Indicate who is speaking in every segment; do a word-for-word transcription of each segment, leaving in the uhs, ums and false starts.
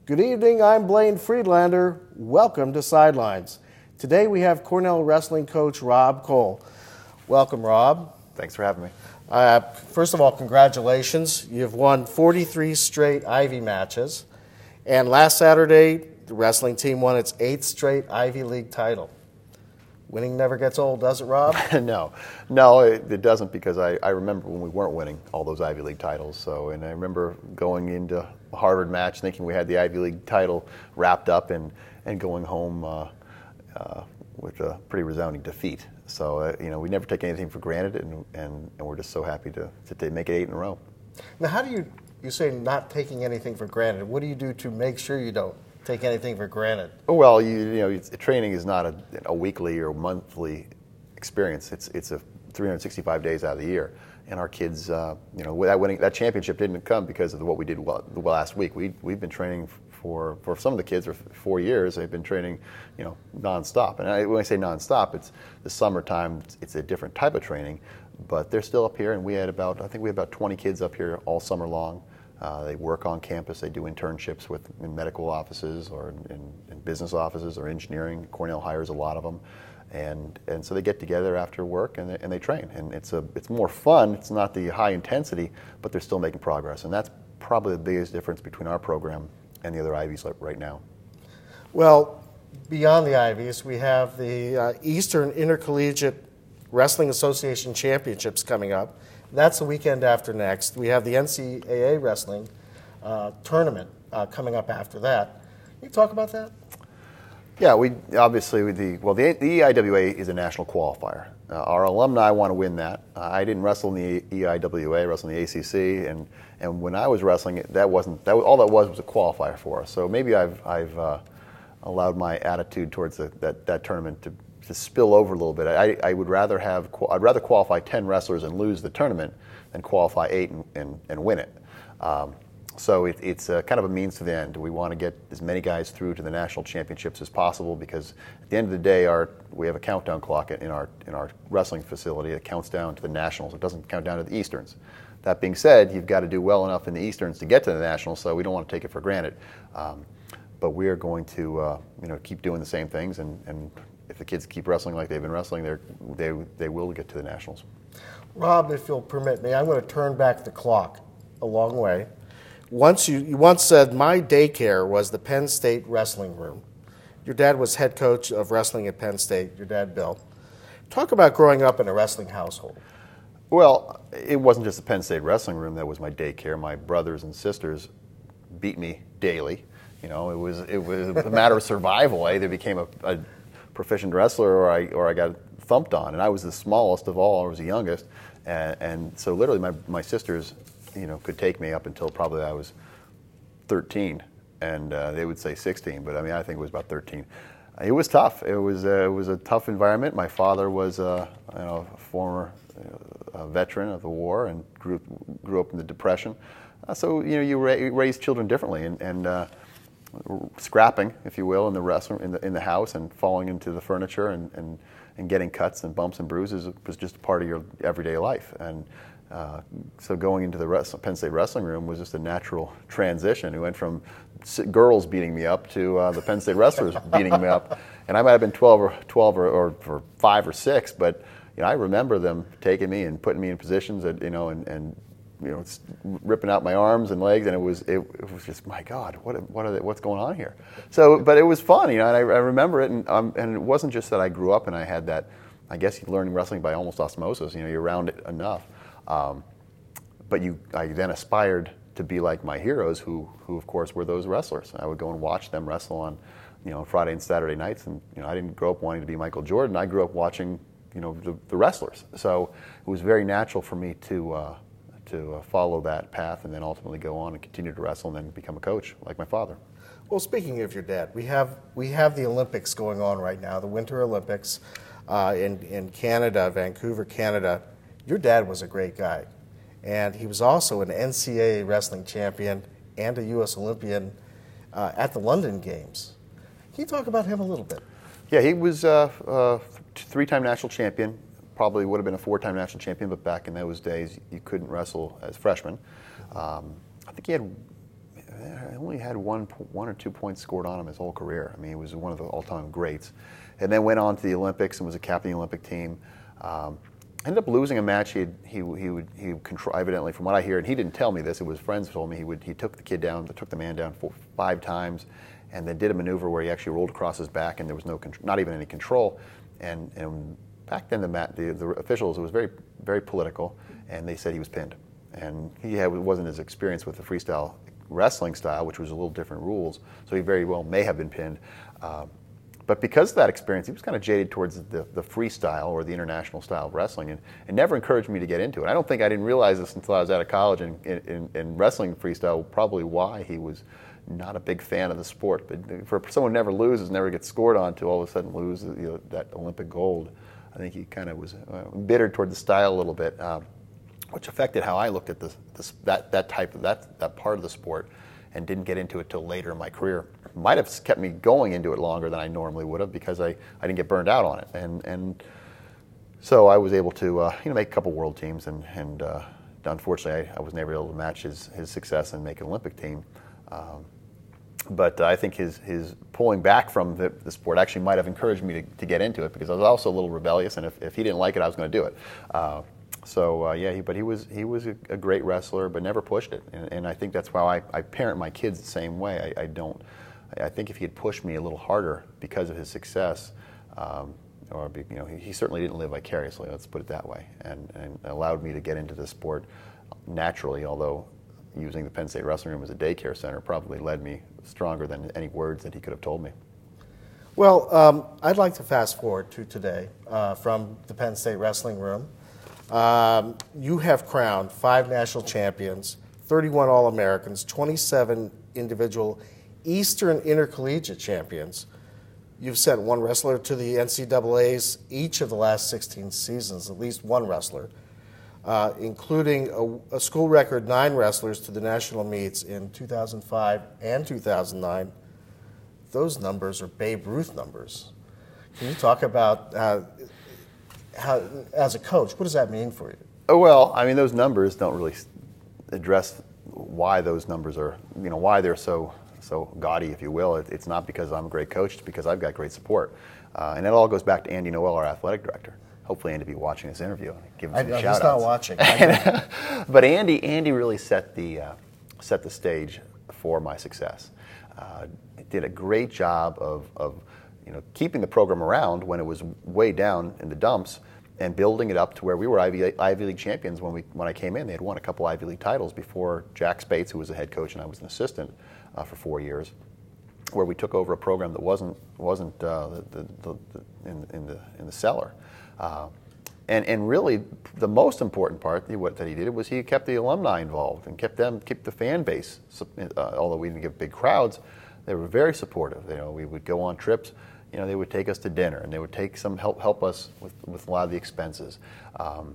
Speaker 1: Good evening, I'm Blaine Friedlander. Welcome to Sidelines. Today we have Cornell wrestling coach Rob Cole. Welcome, Rob.
Speaker 2: Thanks for having me.
Speaker 1: Uh, first of all, congratulations. You've won forty-three straight Ivy matches. And last Saturday, the wrestling team won its eighth straight Ivy League title. Winning never gets old, does it, Rob?
Speaker 2: no, no, it, it doesn't, because I, I remember when we weren't winning all those Ivy League titles. So, and I remember going into a Harvard match thinking we had the Ivy League title wrapped up, and, and going home uh, uh, with a pretty resounding defeat. So, uh, you know, we never take anything for granted, and, and, and we're just so happy to, to make it eight in a row.
Speaker 1: Now, how do you, you say not taking anything for granted. What do you do to make sure you don't take anything for granted?
Speaker 2: Well, you, you know, it's, training is not a, a weekly or monthly experience. It's it's a three hundred sixty-five days out of the year, and our kids, uh, you know, that winning that championship didn't come because of what we did well, last week. We we've been training for for some of the kids for four years. They've been training, you know, nonstop. And I, when I say nonstop, it's the summertime. It's a different type of training, but they're still up here, and we had about I think we had about twenty kids up here all summer long. Uh, they work on campus. They do internships with in medical offices or in, in business offices or engineering. Cornell hires a lot of them, and and so they get together after work and they, and they train. And it's a it's more fun. It's not the high intensity, but they're still making progress. And that's probably the biggest difference between our program and the other Ivies right now.
Speaker 1: Well, beyond the Ivies, we have the uh, Eastern Intercollegiate Wrestling Association Championships coming up. That's the weekend after next. We have the N C double A wrestling uh, tournament uh, coming up after that. Can you talk about that?
Speaker 2: Yeah, we obviously with the well, the, the E I W A is a national qualifier. Uh, our alumni want to win that. Uh, I didn't wrestle in the E I W A, I wrestled in the A C C, and and when I was wrestling, that wasn't that was, all that was was a qualifier for us. So maybe I've I've uh, allowed my attitude towards the, that that tournament to. to spill over a little bit. I, I would rather have I'd rather qualify ten wrestlers and lose the tournament than qualify eight and, and, and win it. Um, so it, it's a, kind of a means to the end. We want to get as many guys through to the national championships as possible, because at the end of the day, our we have a countdown clock in our in our wrestling facility that counts down to the nationals. It doesn't count down to the Easterns. That being said, you've got to do well enough in the Easterns to get to the nationals, so we don't want to take it for granted. Um, but we are going to uh, you know keep doing the same things, and, and if the kids keep wrestling like they've been wrestling, they they will get to the nationals.
Speaker 1: Rob, if you'll permit me, I'm going to turn back the clock a long way. Once you, you once said my daycare was the Penn State wrestling room. Your dad was head coach of wrestling at Penn State. Your dad, Bill. Talk about growing up in a wrestling household.
Speaker 2: Well, it wasn't just the Penn State wrestling room that was my daycare. My brothers and sisters beat me daily. You know, it was it was a matter of survival. I either became a, a proficient wrestler or I or I got thumped on, and I was the smallest of all. I was the youngest, and, and so literally my my sisters, you know, could take me up until probably I was thirteen, and uh, they would say sixteen, but I mean I think it was about thirteen. It was tough. It was uh, it was a tough environment. My father was uh, you know, a former uh, veteran of the war and grew grew up in the Depression, uh, so you know you ra- raise children differently, and and. Uh, scrapping, if you will, in the restaurant, in the in the house, and falling into the furniture, and, and, and getting cuts and bumps and bruises was just a part of your everyday life. And uh, so going into the rest, Penn State wrestling room was just a natural transition. We went from girls beating me up to uh, the Penn State wrestlers beating me up, and I might have been twelve or twelve or, or, or five or six, but you know I remember them taking me and putting me in positions that you know and. and you know, ripping out my arms and legs, and it was it, it was just, my God, what what are they, what's going on here? So, but it was fun, you know, and I, I remember it, and um, and it wasn't just that I grew up and I had that, I guess you learning wrestling by almost osmosis, you know, you're around it enough, um, but you I then aspired to be like my heroes, who who of course were those wrestlers. I would go and watch them wrestle on, you know, Friday and Saturday nights, and you know, I didn't grow up wanting to be Michael Jordan. I grew up watching, you know, the, the wrestlers. So it was very natural for me to. Uh, to uh, follow that path and then ultimately go on and continue to wrestle and then become a coach like my father.
Speaker 1: Well, speaking of your dad, we have we have the Olympics going on right now, the Winter Olympics uh, in, in Canada, Vancouver, Canada. Your dad was a great guy, and he was also an N C double A wrestling champion and a U S Olympian uh, at the London Games. Can you talk about him a little bit?
Speaker 2: Yeah, he was a uh, uh, three-time national champion. Probably would have been a four-time national champion, but back in those days, you couldn't wrestle as freshmen. Um, I think he had I only had one, one or two points scored on him his whole career. I mean, he was one of the all-time greats. And then went on to the Olympics and was a captain of the Olympic team. Um, ended up losing a match. He he he would he would control, evidently, from what I hear, and he didn't tell me this. It was friends who told me he would he took the kid down, took the man down four, five times, and then did a maneuver where he actually rolled across his back, and there was no not even any control. And and back then the mat, the, the officials, it was very very political, and they said he was pinned. And he had, wasn't as experienced with the freestyle wrestling style, which was a little different rules, so he very well may have been pinned. Uh, but because of that experience, he was kind of jaded towards the, the freestyle or the international style of wrestling, and, and never encouraged me to get into it. I don't think I didn't realize this until I was out of college, and, and, and wrestling freestyle, probably why he was not a big fan of the sport. But for someone who never loses, never gets scored on, to all of a sudden lose you know, that Olympic gold, I think he kind of was uh, bitter toward the style a little bit. Um, which affected how I looked at this, this, that, that type of, that, that part of the sport, and didn't get into it till later in my career. Might have kept me going into it longer than I normally would have, because I, I didn't get burned out on it. And, and so I was able to uh, you know, make a couple world teams, and, and uh, unfortunately I, I was never able to match his, his success and make an Olympic team. Um, but I think his, his pulling back from the, the sport actually might have encouraged me to, to get into it, because I was also a little rebellious, and if, if he didn't like it, I was going to do it. Uh, So uh, yeah, he, but he was he was a, a great wrestler, but never pushed it, and, and I think that's why I, I parent my kids the same way. I, I don't. I think if he had pushed me a little harder because of his success, um, or you know, he, he certainly didn't live vicariously. Let's put it that way, and, and allowed me to get into the sport naturally. Although using the Penn State Wrestling Room as a daycare center probably led me stronger than any words that he could have told me.
Speaker 1: Well, um, I'd like to fast forward to today uh, from the Penn State Wrestling Room. Um, you have crowned five national champions, thirty-one All-Americans, twenty-seven individual Eastern Intercollegiate champions. You've sent one wrestler to the N C double A's each of the last sixteen seasons, at least one wrestler, uh, including a, a school record nine wrestlers to the national meets in two thousand five and two thousand nine. Those numbers are Babe Ruth numbers. Can you talk about uh, how, as a coach, what does that mean for you?
Speaker 2: Oh, well, I mean, those numbers don't really address why those numbers are, you know, why they're so so gaudy, if you will. It, it's not because I'm a great coach, it's because I've got great support. Uh, and it all goes back to Andy Noel, our athletic director. Hopefully Andy will be watching this interview. Give him some
Speaker 1: I,
Speaker 2: shout
Speaker 1: he's not watching.
Speaker 2: But Andy Andy really set the, uh, set the stage for my success. Uh, did a great job of, of you know, keeping the program around when it was way down in the dumps, and building it up to where we were Ivy, Ivy League champions when we when I came in. They had won a couple Ivy League titles before Jack Spates, who was the head coach, and I was an assistant uh, for four years, where we took over a program that wasn't wasn't uh, the, the, the, the, in, in the in the cellar. Uh, and and really, the most important part what that he did was he kept the alumni involved and kept them kept the fan base. Uh, although we didn't get big crowds, they were very supportive. You know, we would go on trips. You know, they would take us to dinner, and they would take some help help us with, with a lot of the expenses. Um,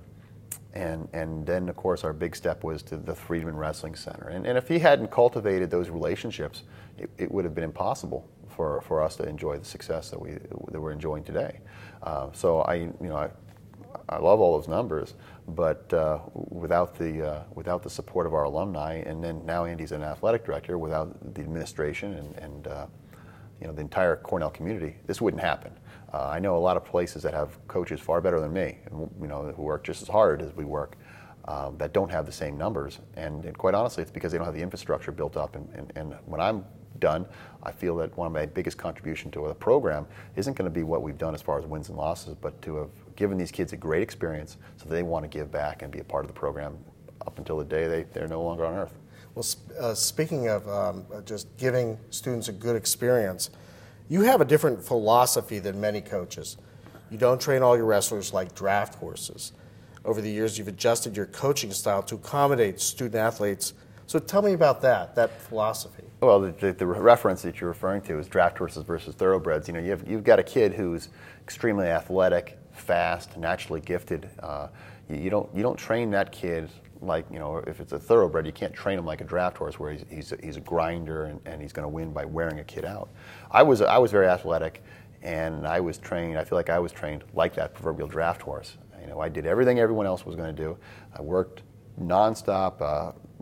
Speaker 2: and and then, of course, our big step was to the Friedman Wrestling Center. And, and if he hadn't cultivated those relationships, it, it would have been impossible for, for us to enjoy the success that we that we're enjoying today. Uh, so I, you know, I, I love all those numbers, but uh, without the uh, without the support of our alumni, and then now Andy's an athletic director, without the administration and and uh, you know, the entire Cornell community, this wouldn't happen. Uh, I know a lot of places that have coaches far better than me, you know, who work just as hard as we work, um, that don't have the same numbers. And, and quite honestly, it's because they don't have the infrastructure built up. And, and, and when I'm done, I feel that one of my biggest contribution to the program isn't going to be what we've done as far as wins and losses, but to have given these kids a great experience so they want to give back and be a part of the program up until the day they, they're no longer on earth.
Speaker 1: Well, uh, speaking of um, just giving students a good experience, you have a different philosophy than many coaches. You don't train all your wrestlers like draft horses. Over the years, you've adjusted your coaching style to accommodate student athletes. So tell me about that, that philosophy.
Speaker 2: Well, the, the, the reference that you're referring to is draft horses versus thoroughbreds. You know, you've, you've got a kid who's extremely athletic, fast, naturally gifted. Uh, you, you don't you don't train that kid like, you know, if it's a thoroughbred, you can't train him like a draft horse where he's he's a, he's a grinder and, and he's going to win by wearing a kid out. I was I was very athletic, and I was trained. I feel like I was trained like that proverbial draft horse. You know, I did everything everyone else was going to do. I worked nonstop, uh,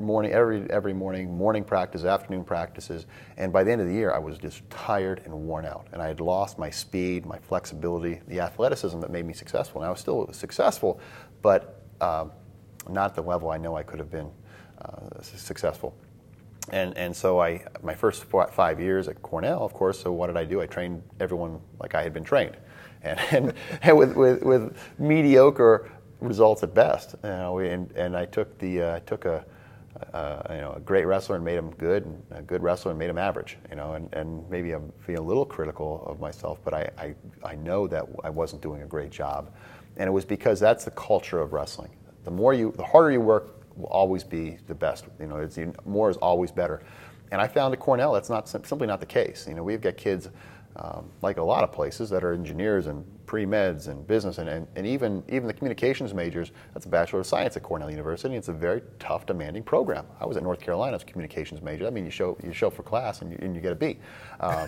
Speaker 2: morning, every every morning, morning practice, afternoon practices, and by the end of the year, I was just tired and worn out, and I had lost my speed, my flexibility, the athleticism that made me successful. And I was still successful, but uh, not at the level I know I could have been uh, successful. And and so I, my first four, five years at Cornell, of course. So what did I do? I trained everyone like I had been trained, and and, and with, with with mediocre results at best. You know, and and I took the uh, took a uh, you know a great wrestler and made him good, and a good wrestler and made him average. You know, and, and maybe I'm being a little critical of myself, but I, I I know that I wasn't doing a great job, and it was because that's the culture of wrestling. The more you, the harder you work, will always be the best. You know, it's, more is always better. And I found at Cornell that's not simply not the case. You know, we've got kids um, like a lot of places that are engineers and pre-meds and business and, and, and even even the communications majors. That's a Bachelor of Science at Cornell University. It's a very tough, demanding program. I was at North Carolina as a communications major. I mean, you show you show for class and you, and you get a B. Uh,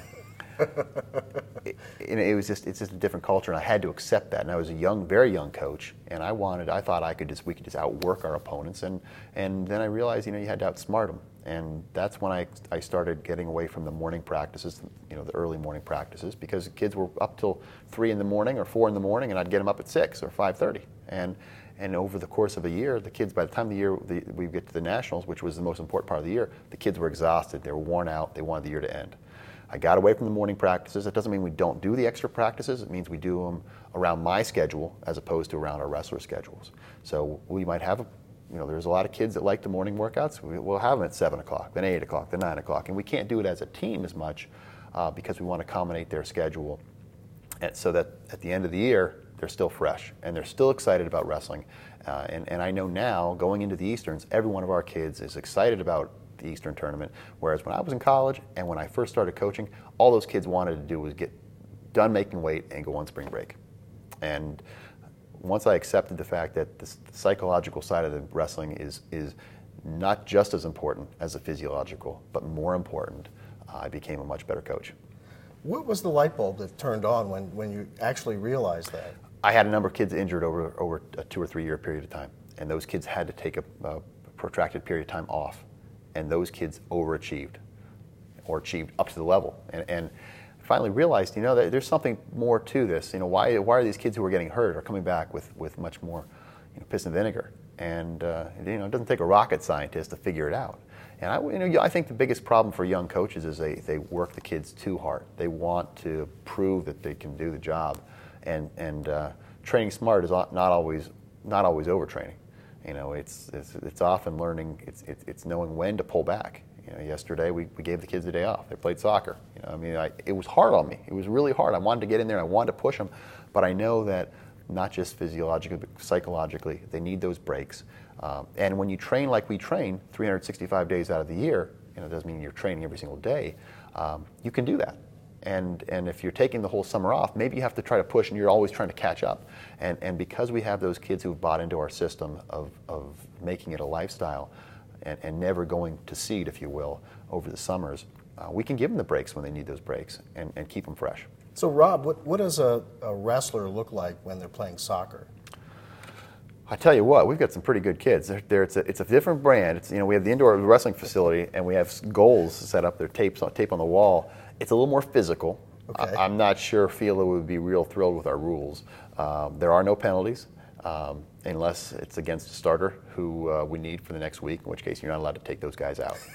Speaker 2: it, it was just it's just a different culture, and I had to accept that. And I was a young, very young coach, and I wanted I thought I could just we could just outwork our opponents, and and then I realized you know you had to outsmart them, and that's when I I started getting away from the morning practices, you know the early morning practices, because kids were up till three in the morning or four in the morning, and I'd get them up at six or five thirty, and and over the course of a year, the kids by the time the year the, we get to the nationals, which was the most important part of the year, the kids were exhausted, they were worn out, they wanted the year to end. I got away from the morning practices. It doesn't mean we don't do the extra practices. It means we do them around my schedule as opposed to around our wrestler schedules. So we might have, a, you know, there's a lot of kids that like the morning workouts. We'll have them at seven o'clock, then eight o'clock, then nine o'clock. And we can't do it as a team as much uh, because we want to accommodate their schedule and so that at the end of the year, they're still fresh and they're still excited about wrestling. Uh, and, and I know now, going into the Easterns, every one of our kids is excited about the Eastern tournament, whereas when I was in college and when I first started coaching, all those kids wanted to do was get done making weight and go on spring break. And once I accepted the fact that the psychological side of the wrestling is is not just as important as the physiological, but more important, uh, I became a much better coach.
Speaker 1: What was the light bulb that turned on when, when you actually realized that?
Speaker 2: I had a number of kids injured over over a two or three year period of time, and those kids had to take a, a protracted period of time off. And those kids overachieved or achieved up to the level. And, and finally realized, you know, that there's something more to this. You know, why why are these kids who are getting hurt are coming back with, with much more you know, piss and vinegar? And, uh, you know, it doesn't take a rocket scientist to figure it out. And I, you know, I think the biggest problem for young coaches is they, they work the kids too hard. They want to prove that they can do the job. And, and uh, training smart is not always, not always overtraining. You know, it's, it's it's often learning. It's it's it's knowing when to pull back. You know, yesterday we, we gave the kids a day off. They played soccer. You know, I mean, I, it was hard on me. It was really hard. I wanted to get in there. And I wanted to push them, but I know that not just physiologically, but psychologically, they need those breaks. Um, and when you train like we train, three hundred sixty-five days out of the year, you know, it doesn't mean you're training every single day. Um, you can do that. And and if you're taking the whole summer off, maybe you have to try to push and you're always trying to catch up. And and because we have those kids who've bought into our system of, of making it a lifestyle and, and never going to seed, if you will, over the summers, uh, we can give them the breaks when they need those breaks and, and keep them fresh.
Speaker 1: So Rob, what, what does a, a wrestler look like when they're playing soccer?
Speaker 2: I tell you what, we've got some pretty good kids. They're, they're, it's, a, it's a different brand. It's, you know, we have the indoor wrestling facility and we have goals set up, their tapes on, tape on the wall. It's a little more physical.
Speaker 1: Okay.
Speaker 2: I, I'm not sure Fila would be real thrilled with our rules. Um, there are no penalties um, unless it's against a starter who uh, we need for the next week, in which case you're not allowed to take those guys out.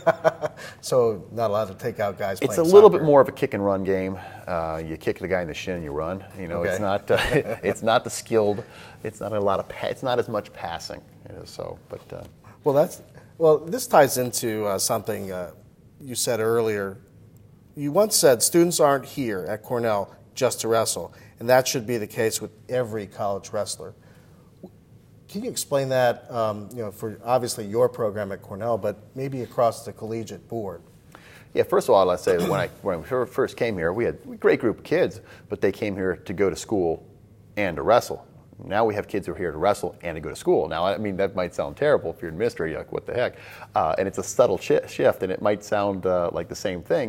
Speaker 1: So not allowed to take out guys
Speaker 2: It's
Speaker 1: playing
Speaker 2: a little
Speaker 1: soccer.
Speaker 2: bit more of a kick and run game. Uh, you kick the guy in the shin and you run. You know,
Speaker 1: Okay.
Speaker 2: it's not uh, it's not the skilled. It's not a lot of. Pa- it's not as much passing. You know, so, but uh,
Speaker 1: Well, that's well. This ties into uh, something uh, you said earlier. You once said students aren't here at Cornell just to wrestle, and that should be the case with every college wrestler. Can you explain that? Um, you know, for obviously your program at Cornell, but maybe across the collegiate board.
Speaker 2: yeah. First of all, let's say that when I when we first came here, we had a great group of kids, but they came here to go to school and to wrestle. Now we have kids who are here to wrestle and to go to school. Now, I mean, that might sound terrible if you're in mystery, you're like, what the heck? Uh, and it's a subtle shi shift, and it might sound uh, like the same thing,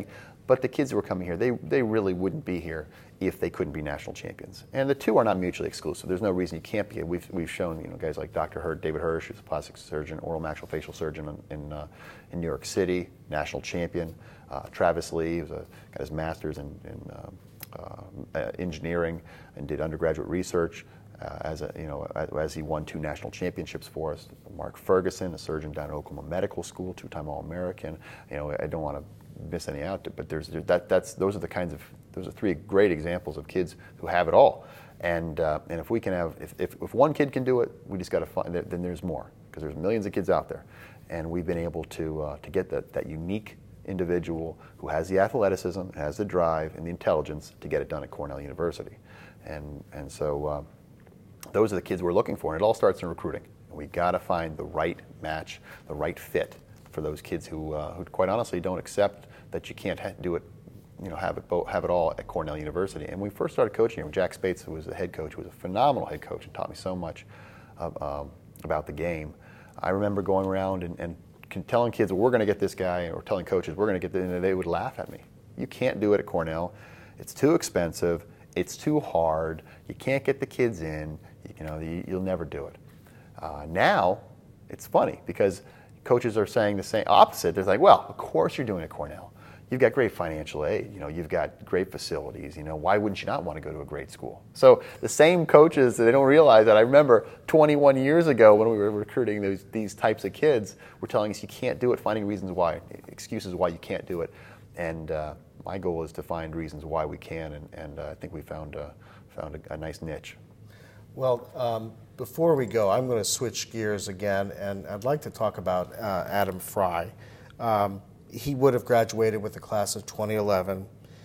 Speaker 2: But the kids who were coming here, they, they really wouldn't be here if they couldn't be national champions. And the two are not mutually exclusive. There's no reason you can't be. We've, we've shown, you know, guys like Doctor Hurt, David Hirsch, who's a plastic surgeon, oral maxillofacial surgeon in, in, uh, in New York City, national champion. Uh, Travis Lee, who's a, got his master's in, in uh, uh, engineering and did undergraduate research. Uh, as a, you know, as he won two national championships for us. Mark Ferguson, a surgeon down at Oklahoma Medical School, two-time All-American. You know, I don't want to miss any out, but there's that. That's those are the kinds of those are three great examples of kids who have it all. And uh, and if we can have, if, if if one kid can do it, we just got to find. Then there's more, because there's millions of kids out there, and we've been able to uh, to get that that unique individual who has the athleticism, has the drive, and the intelligence to get it done at Cornell University, and and so. Uh, Those are the kids we're looking for, and it all starts in recruiting. We got to find the right match, the right fit for those kids who, uh, who quite honestly, don't accept that you can't ha- do it, you know, have it bo- have it all at Cornell University. And when we first started coaching here, Jack Spates, who was the head coach, who was a phenomenal head coach and taught me so much of, um, about the game. I remember going around and, and telling kids, well, we're going to get this guy, or telling coaches, we're going to get this, and they would laugh at me. You can't do it at Cornell. It's too expensive. It's too hard. You can't get the kids in. You know, you, you'll never do it. Uh, now, it's funny because coaches are saying the same opposite. They're like, well, of course you're doing it at Cornell. You've got great financial aid. You know, you've got great facilities. You know, why wouldn't you not want to go to a great school? So the same coaches, they don't realize that. I remember twenty-one years ago when we were recruiting those, these types of kids, were telling us you can't do it, finding reasons why, excuses why you can't do it. And uh, my goal is to find reasons why we can, and, and uh, I think we found, uh, found a, a nice niche.
Speaker 1: Well, um, before we go, I'm going to switch gears again, and I'd like to talk about uh, Adam Fry. Um, he would have graduated with the class of twenty eleven.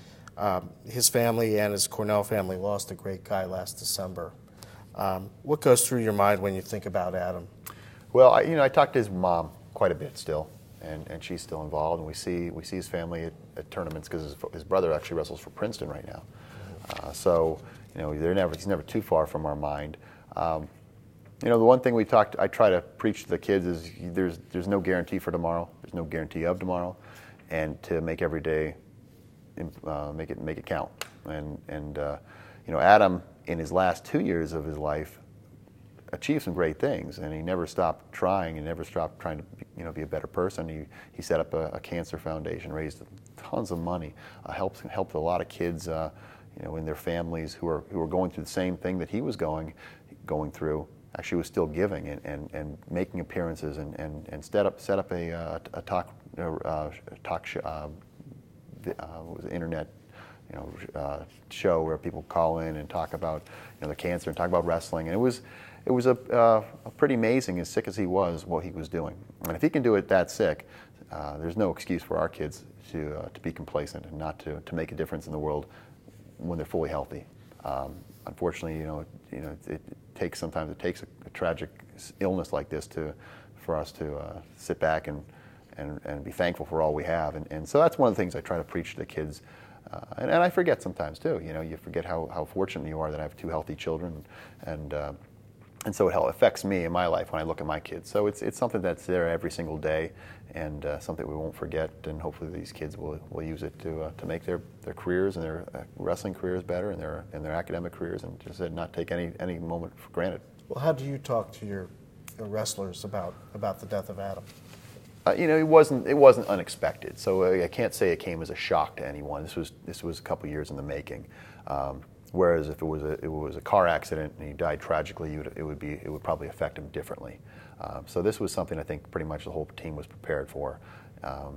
Speaker 1: Um, his family and his Cornell family lost a great guy last December. Um, what goes through your mind when you think about Adam?
Speaker 2: Well, I, you know, I talked to his mom quite a bit still, and, and she's still involved, and we see we see his family at, at tournaments because his, his brother actually wrestles for Princeton right now. Uh, so. You know, they're never, he's never too far from our mind. Um, you know, the one thing we talked, I try to preach to the kids is there's there's no guarantee for tomorrow. There's no guarantee of tomorrow, and to make every day, uh, make it make it count. And and uh, you know, Adam in his last two years of his life achieved some great things, and he never stopped trying. He never stopped trying to you know be a better person. He he set up a, a cancer foundation, raised tons of money, uh, helped helped a lot of kids. Uh, you know, in their families who are who are going through the same thing that he was going going through, actually was still giving and, and, and making appearances and, and, and set up set up a, uh, a talk uh, talk sh- uh, uh, was an internet you know uh, show where people call in and talk about you know the cancer and talk about wrestling, and it was it was a, uh, a pretty amazing, as sick as he was, what he was doing. And if he can do it that sick, uh, there's no excuse for our kids to uh, to be complacent and not to to make a difference in the world when they're fully healthy. Um, unfortunately, you know, you know, it, it takes sometimes it takes a, a tragic illness like this to, for us to uh, sit back and, and and be thankful for all we have. And, and so that's one of the things I try to preach to the kids. Uh, and, and I forget sometimes too. You know, you forget how, how fortunate you are that I have two healthy children, and uh, and so it affects me in my life when I look at my kids. So it's it's something that's there every single day, and uh, something we won't forget. And hopefully these kids will will use it to uh, to make their, their careers and their uh, wrestling careers better, and their and their academic careers, and just not take any any moment for granted.
Speaker 1: Well, how do you talk to your, your wrestlers about about the death of Adam?
Speaker 2: Uh, you know, it wasn't it wasn't unexpected. So I, I can't say it came as a shock to anyone. This was this was a couple years in the making. Um, Whereas if it was a it was a car accident and he died tragically, would, it would be it would probably affect him differently. Um, so this was something I think pretty much the whole team was prepared for. Um,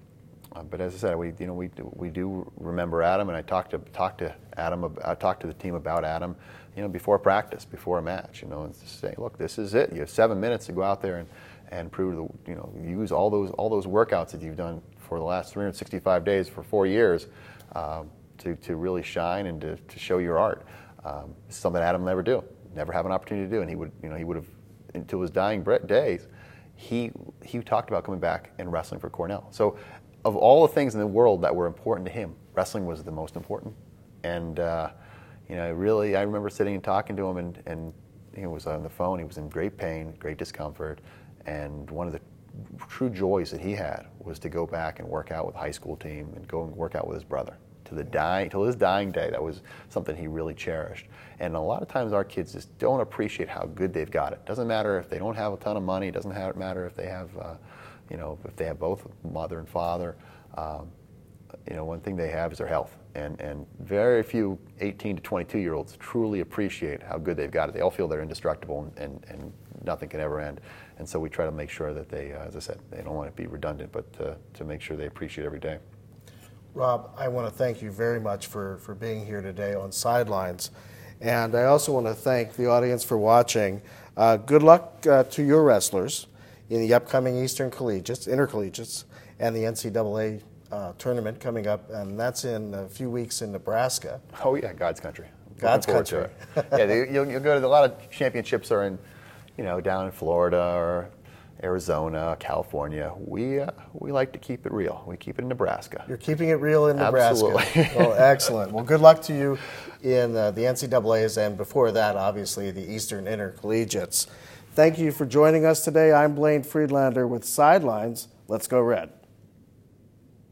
Speaker 2: uh, but as I said, we you know we we do remember Adam, and I talked to talked to Adam. I talked to the team about Adam, you know, before practice, before a match. You know, and just say, look, this is it. You have seven minutes to go out there and, and prove the you know use all those all those workouts that you've done for the last three hundred sixty-five days for four years. Um, To, to really shine and to, to show your art. Um, it's something Adam will never do, never have an opportunity to do, and he would, you know, he would have until his dying days. He he talked about coming back and wrestling for Cornell. So, of all the things in the world that were important to him, wrestling was the most important. And uh, you know, really, I remember sitting and talking to him, and and he was on the phone. He was in great pain, great discomfort, and one of the true joys that he had was to go back and work out with the high school team and go and work out with his brother. To the dying, till his dying day, that was something he really cherished. And a lot of times our kids just don't appreciate how good they've got it. Doesn't matter if they don't have a ton of money. It doesn't have, matter if they have, uh, you know, if they have both mother and father. Um, you know, one thing they have is their health. And, and very few eighteen to twenty-two year olds truly appreciate how good they've got it. They all feel they're indestructible and, and, and nothing can ever end. And so we try to make sure that they, uh, as I said, they don't want to be redundant, but uh, to make sure they appreciate every day.
Speaker 1: Rob, I want to thank you very much for, for being here today on Sidelines. And I also want to thank the audience for watching. Uh, good luck uh, to your wrestlers in the upcoming Eastern Collegiates, Intercollegiates, and the N C double A uh, tournament coming up, and that's in a few weeks in Nebraska.
Speaker 2: Oh yeah, God's country.
Speaker 1: God's
Speaker 2: Looking forward
Speaker 1: country.
Speaker 2: to it. Yeah, they, you'll, you'll go to a lot of championships are in, you know, down in Florida or Arizona, California. We uh, we like to keep it real. We keep it in Nebraska.
Speaker 1: You're keeping it real in Nebraska.
Speaker 2: Absolutely.
Speaker 1: Well, excellent. Well, good luck to you in uh, the N C double A's, and before that, obviously, the Eastern Intercollegiates. Thank you for joining us today. I'm Blaine Friedlander with Sidelines. Let's go Red.